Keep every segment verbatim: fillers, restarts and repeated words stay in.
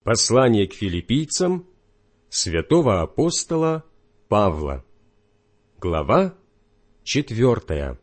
Послание к филиппийцам святого апостола Павла. Глава четвертая.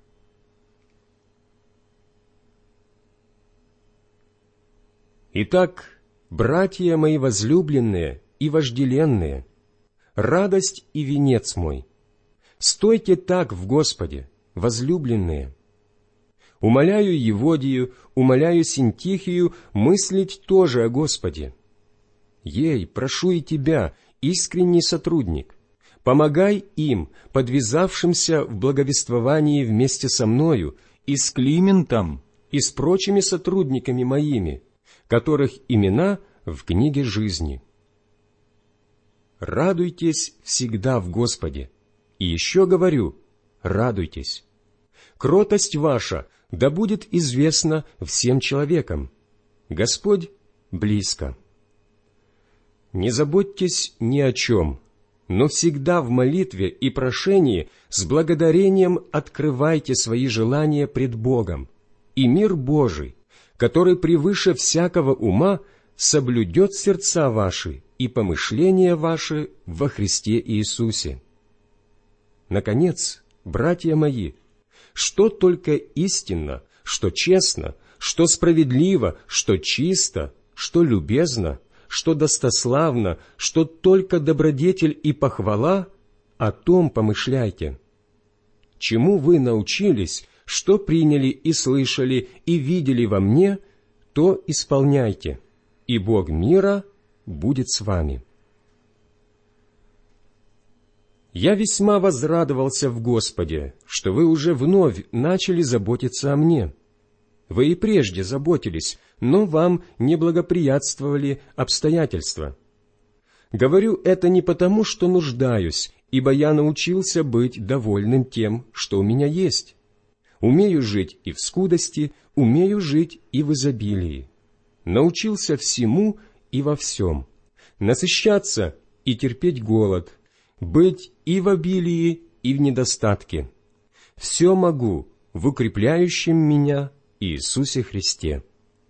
Итак, братья мои возлюбленные и вожделенные, радость и венец мой, стойте так в Господе, возлюбленные. Умоляю Еводию, умоляю Синтихию мыслить тоже о Господе. Ей, прошу и тебя, искренний сотрудник, помогай им, подвязавшимся в благовествовании вместе со мною, и с Климентом, и с прочими сотрудниками моими, которых имена в книге жизни. Радуйтесь всегда в Господе, и еще говорю, радуйтесь. Кротость ваша да будет известна всем человекам. Господь близко. Не заботьтесь ни о чем, но всегда в молитве и прошении с благодарением открывайте свои желания пред Богом, и мир Божий, который превыше всякого ума, соблюдет сердца ваши и помышления ваши во Христе Иисусе. Наконец, братья мои, что только истинно, что честно, что справедливо, что чисто, что любезно, что достославно, что только добродетель и похвала, о том помышляйте. Чему вы научились, что приняли и слышали, и видели во мне, то исполняйте, и Бог мира будет с вами. Я весьма возрадовался в Господе, что вы уже вновь начали заботиться о мне. Вы и прежде заботились, но вам не благоприятствовали обстоятельства. Говорю это не потому, что нуждаюсь, ибо я научился быть довольным тем, что у меня есть. Умею жить и в скудости, умею жить и в изобилии. Научился всему и во всем, насыщаться и терпеть голод, быть и в обилии, и в недостатке. Все могу в укрепляющем меня Иисусе Христе.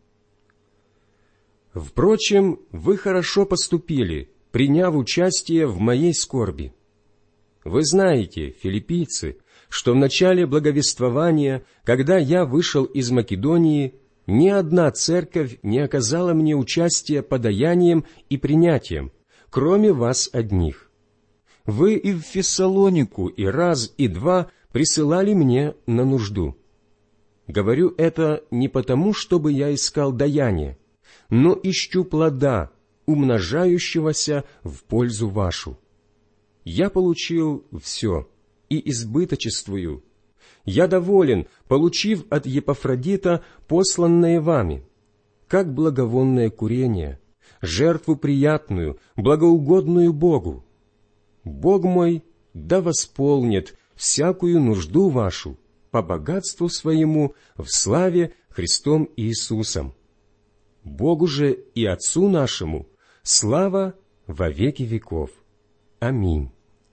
Впрочем, вы хорошо поступили, приняв участие в моей скорби. Вы знаете, филиппийцы, что в начале благовествования, когда я вышел из Македонии, ни одна церковь не оказала мне участия подаянием и принятием, кроме вас одних. Вы и в Фессалонику и раз, и два присылали мне на нужду. Говорю это не потому, чтобы я искал даяние, но ищу плода, умножающегося в пользу вашу. Я получил все и избыточествую. Я доволен, получив от Епафродита посланное вами, как благовонное курение, жертву приятную, благоугодную Богу. Бог мой да восполнит всякую нужду вашу по богатству своему в славе Христом Иисусом. Богу же и Отцу нашему слава во веки веков. Аминь.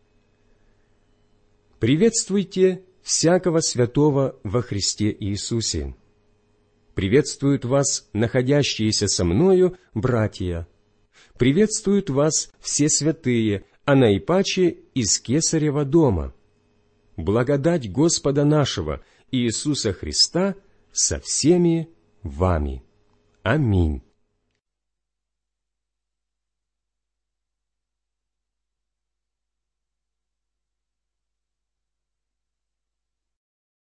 Приветствуйте всякого святого во Христе Иисусе. Приветствуют вас находящиеся со мною братья. Приветствуют вас все святые, а наипаче из Кесарева дома. Благодать Господа нашего Иисуса Христа со всеми вами. Аминь.